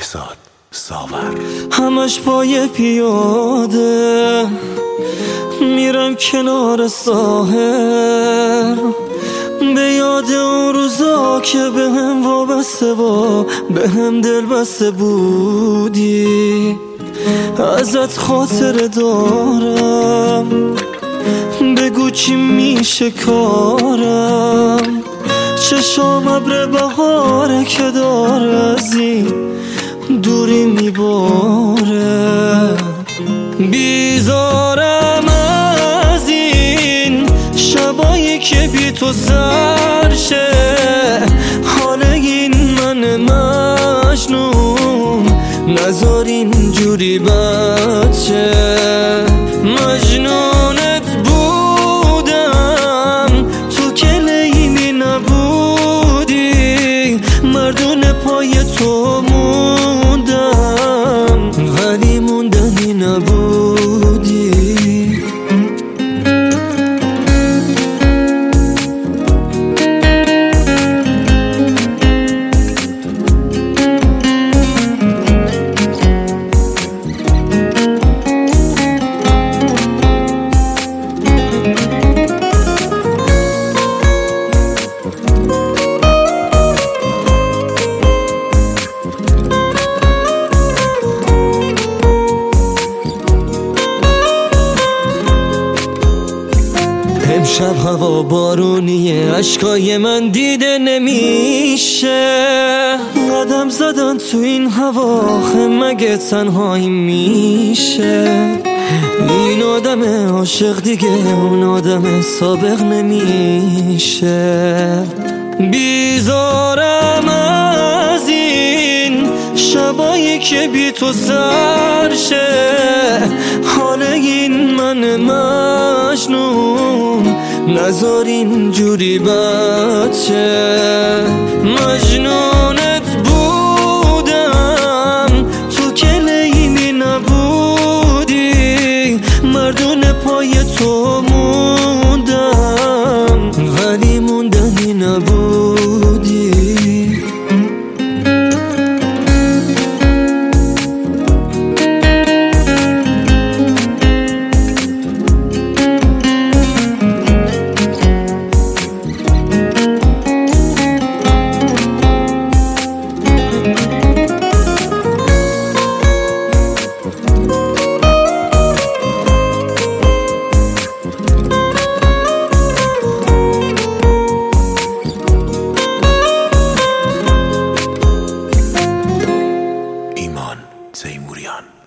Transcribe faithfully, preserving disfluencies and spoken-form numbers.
بهزاد ساور. همش پای پیاده میرم کنار ساحل، به یاد اون روزا که به هم وابسته با به هم دل بسته بودی. ازت خاطر دارم، بگو چی میشه کارم. چشام ابر بهاره که داره از این دوری میباره. بیزارم از این شبایی که بی تو سر شه، حال این من مجنون نذار اینجوری بچه. مجنونت بودم تو که لیلی نبودی، مردون پای تو موندم ولی موندنی نبودی. امشب هوا بارونیه، اشکای من دیده نمیشه. قدم زدن تو این هوا خه مگه تنهایی میشه. این آدم عاشق دیگه اون آدم سابق نمیشه. بیزارم از این شبایی که بی تو سر شه، حال این من مجنون نذار اینجوری بچه. مجنونت بودم تو که لیلی نبودی، مردون پای تو موندم ولی موندنی نبودی. تیموریان.